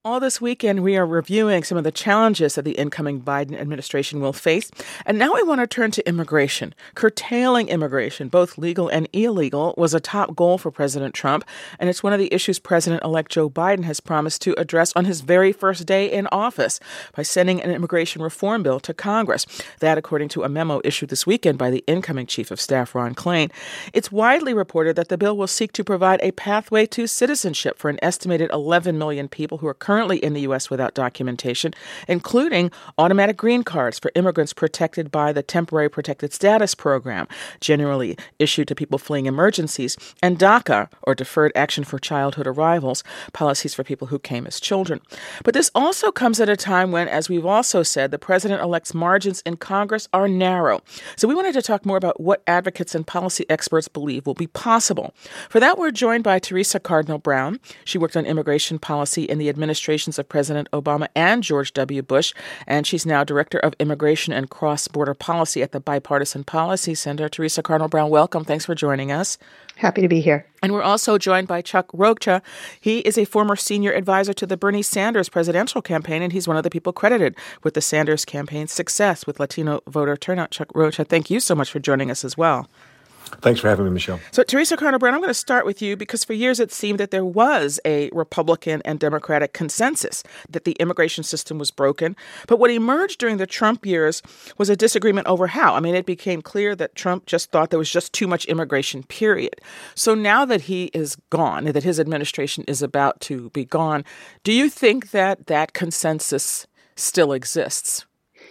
All this weekend, we are reviewing some of the challenges that the incoming Biden administration will face. And now we want to turn to immigration. Curtailing immigration, both legal and illegal, was a top goal for President Trump. And it's one of the issues President-elect Joe Biden has promised to address on his very first day in office by sending an immigration reform bill to Congress. That, according to a memo issued this weekend by the incoming Chief of Staff, Ron Klain. It's widely reported that the bill will seek to provide a pathway to citizenship for an estimated 11 million people who are currently in the U.S. without documentation, including automatic green cards for immigrants protected by the Temporary Protected Status Program, generally issued to people fleeing emergencies, and DACA, or Deferred Action for Childhood Arrivals, policies for people who came as children. But this also comes at a time when, as we've also said, the president-elect's margins in Congress are narrow. So we wanted to talk more about what advocates and policy experts believe will be possible. For that, we're joined by Teresa Cardinal Brown. She worked on immigration policy in the administrations of President Obama and George W. Bush, and she's now Director of Immigration and Cross-Border Policy at the Bipartisan Policy Center. Teresa Cardinal Brown, welcome. Thanks for joining us. Happy to be here. And we're also joined by Chuck Rocha. He is a former senior advisor to the Bernie Sanders presidential campaign, and he's one of the people credited with the Sanders campaign's success with Latino voter turnout. Chuck Rocha, thank you so much for joining us as well. Thanks for having me, Michelle. So, Teresa Cardinal Brown, I'm going to start with you because for years it seemed that there was a Republican and Democratic consensus that the immigration system was broken. But what emerged during the Trump years was a disagreement over how. I mean, it became clear that Trump just thought there was just too much immigration, period. So now that he is gone, that his administration is about to be gone, do you think that that consensus still exists?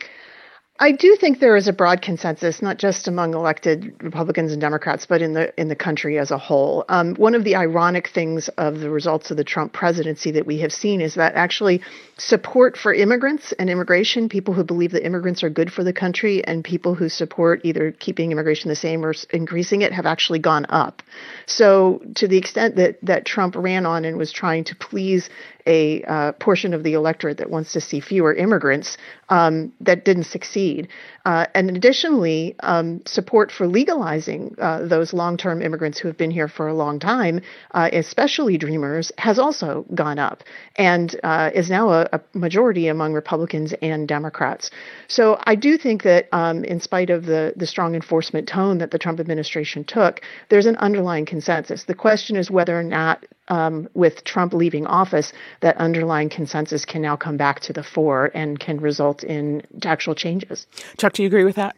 I do think there is a broad consensus, not just among elected Republicans and Democrats, but in the country as a whole. One of the ironic things of the results of the Trump presidency that we have seen is that actually support for immigrants and immigration, people who believe that immigrants are good for the country, and people who support either keeping immigration the same or increasing it have actually gone up. So to the extent that Trump ran on and was trying to please a portion of the electorate that wants to see fewer immigrants, that didn't succeed. And additionally, support for legalizing those long-term immigrants who have been here for a long time, especially Dreamers, has also gone up and is now a majority among Republicans and Democrats. So I do think that in spite of the strong enforcement tone that the Trump administration took, there's an underlying consensus. The question is whether or not with Trump leaving office, that underlying consensus can now come back to the fore and can result in actual changes. Chuck, do you agree with that?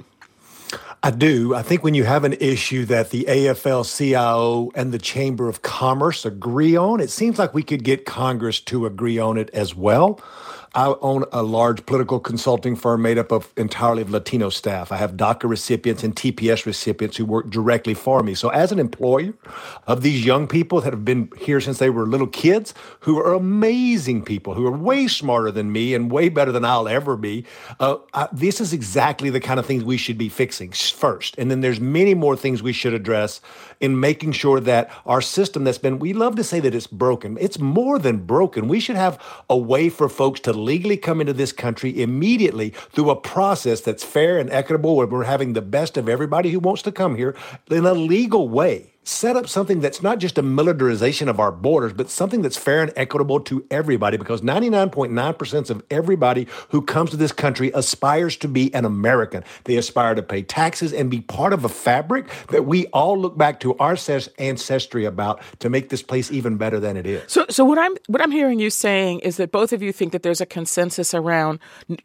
I do. I think when you have an issue that the AFL-CIO and the Chamber of Commerce agree on, it seems like we could get Congress to agree on it as well. I own a large political consulting firm made up of entirely of Latino staff. I have DACA recipients and TPS recipients who work directly for me. So as an employer of these young people that have been here since they were little kids, who are amazing people, who are way smarter than me and way better than I'll ever be, this is exactly the kind of things we should be fixing first. And then there's many more things we should address in making sure that our system we love to say that it's broken. It's more than broken. We should have a way for folks to legally come into this country immediately through a process that's fair and equitable, where we're having the best of everybody who wants to come here in a legal way. Set up something that's not just a militarization of our borders, but something that's fair and equitable to everybody, because 99.9% of everybody who comes to this country aspires to be an American. They aspire to pay taxes and be part of a fabric that we all look back to our ancestry about to make this place even better than it is. So what I'm hearing you saying is that both of you think that there's a consensus around,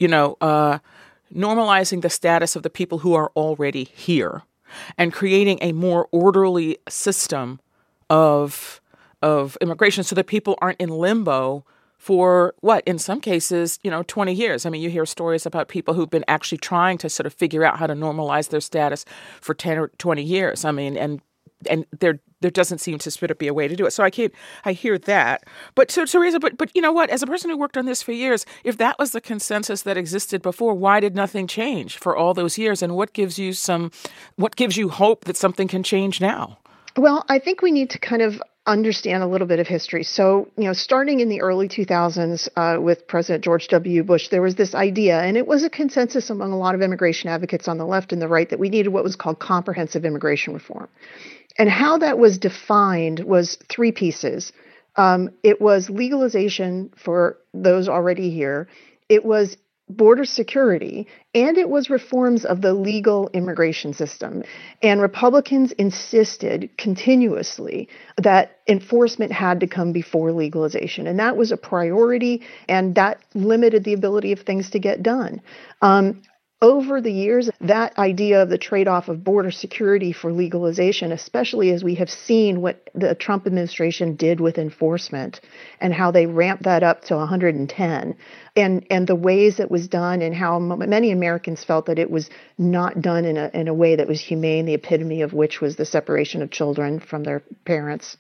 normalizing the status of the people who are already here and creating a more orderly system of immigration so that people aren't in limbo for in some cases, 20 years. I mean, you hear stories about people who've been actually trying to sort of figure out how to normalize their status for 10 or 20 years. I mean, and there doesn't seem to sort of be a way to do it. So I hear that. But so Teresa, but you know what? As a person who worked on this for years, if that was the consensus that existed before, why did nothing change for all those years? And what gives you hope that something can change now? Well, I think we need to kind of understand a little bit of history. So, starting in the early 2000s with President George W. Bush, there was this idea, and it was a consensus among a lot of immigration advocates on the left and the right, that we needed what was called comprehensive immigration reform. And how that was defined was three pieces. It was legalization for those already here. It was border security, and it was reforms of the legal immigration system. And Republicans insisted continuously that enforcement had to come before legalization. And that was a priority, and that limited the ability of things to get done. Over the years, that idea of the trade-off of border security for legalization, especially as we have seen what the Trump administration did with enforcement and how they ramped that up to 110, and the ways it was done and how many Americans felt that it was not done in a way that was humane, the epitome of which was the separation of children from their parents.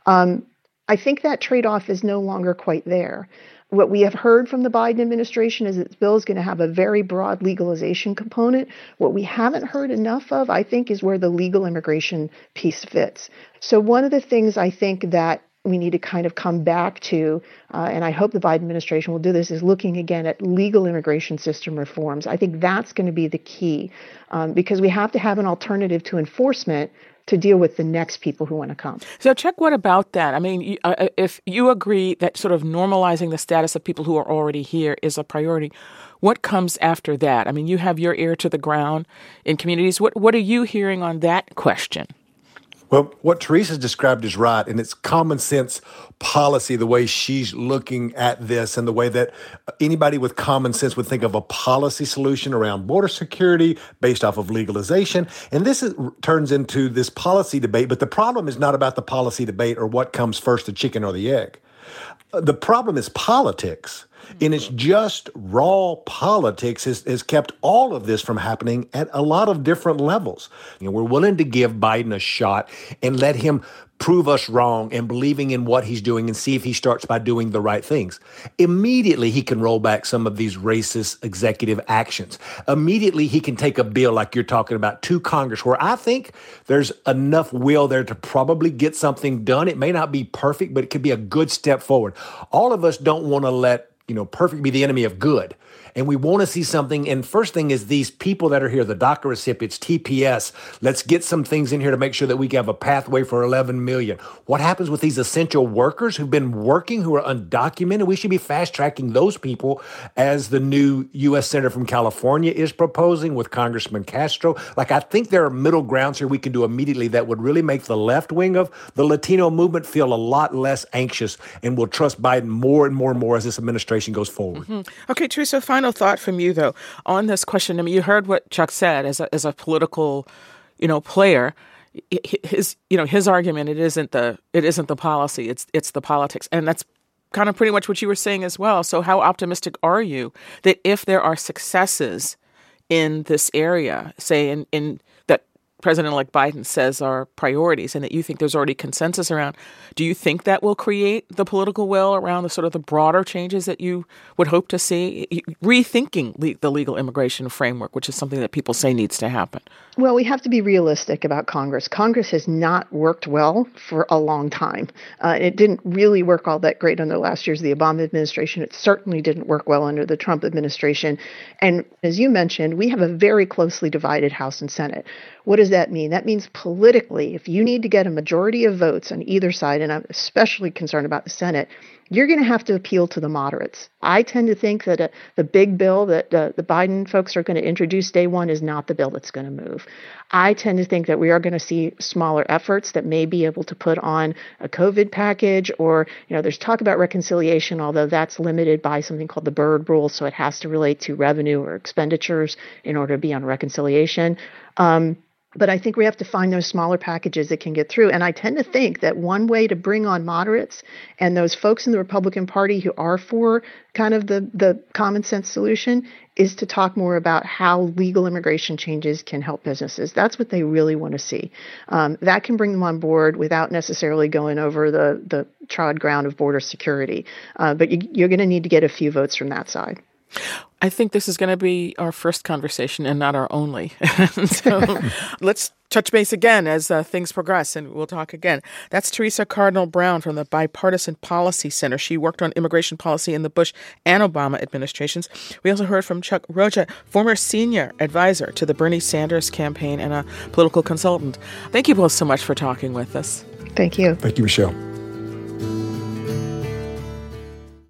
I think that trade-off is no longer quite there. What we have heard from the Biden administration is that this bill is going to have a very broad legalization component. What we haven't heard enough of, I think, is where the legal immigration piece fits. So one of the things I think that we need to kind of come back to, and I hope the Biden administration will do this, is looking again at legal immigration system reforms. I think that's going to be the key, because we have to have an alternative to enforcement to deal with the next people who want to come. So, Chuck, what about that? I mean, if you agree that sort of normalizing the status of people who are already here is a priority, what comes after that? I mean, you have your ear to the ground in communities. What are you hearing on that question? Well, what Teresa's described is right, and it's common sense policy, the way she's looking at this and the way that anybody with common sense would think of a policy solution around border security based off of legalization. And this turns into this policy debate, but the problem is not about the policy debate or what comes first, the chicken or the egg. The problem is politics. And it's just raw politics has kept all of this from happening at a lot of different levels. You know, we're willing to give Biden a shot and let him prove us wrong and believing in what he's doing and see if he starts by doing the right things. Immediately, he can roll back some of these racist executive actions. Immediately, he can take a bill like you're talking about to Congress, where I think there's enough will there to probably get something done. It may not be perfect, but it could be a good step forward. All of us don't want to let perfect be the enemy of good. And we want to see something. And first thing is these people that are here, the DACA recipients, TPS, let's get some things in here to make sure that we have a pathway for 11 million. What happens with these essential workers who've been working, who are undocumented? We should be fast-tracking those people, as the new U.S. Senator from California is proposing with Congressman Castro. I think there are middle grounds here we can do immediately that would really make the left wing of the Latino movement feel a lot less anxious and will trust Biden more and more and more as this administration goes forward. Mm-hmm. Okay, Teresa, final thought from you, though, on this question. I mean, you heard what Chuck said as a political, player. His argument, it isn't the policy, it's the politics, and that's kind of pretty much what you were saying as well. So, how optimistic are you that if there are successes in this area, say in that President-elect Biden says are priorities, and that you think there's already consensus around, do you think that will create the political will around the sort of the broader changes that you would hope to see? Rethinking the legal immigration framework, which is something that people say needs to happen. Well, we have to be realistic about Congress. Congress has not worked well for a long time. It didn't really work all that great under the last years of the Obama administration. It certainly didn't work well under the Trump administration. And as you mentioned, we have a very closely divided House and Senate. What does that mean? That means politically, if you need to get a majority of votes on either side, and I'm especially concerned about the Senate, you're going to have to appeal to the moderates. I tend to think that the big bill that the Biden folks are going to introduce day one is not the bill that's going to move. I tend to think that we are going to see smaller efforts that may be able to put on a COVID package, or, there's talk about reconciliation, although that's limited by something called the Byrd Rule, so it has to relate to revenue or expenditures in order to be on reconciliation. But I think we have to find those smaller packages that can get through. And I tend to think that one way to bring on moderates and those folks in the Republican Party who are for kind of the common sense solution is to talk more about how legal immigration changes can help businesses. That's what they really want to see. That can bring them on board without necessarily going over the trod ground of border security. But you're going to need to get a few votes from that side. I think this is going to be our first conversation and not our only. So let's touch base again as things progress, and we'll talk again. That's Teresa Cardinal Brown from the Bipartisan Policy Center. She worked on immigration policy in the Bush and Obama administrations. We also heard from Chuck Rocha, former senior advisor to the Bernie Sanders campaign and a political consultant. Thank you both so much for talking with us. Thank you. Thank you, Michelle.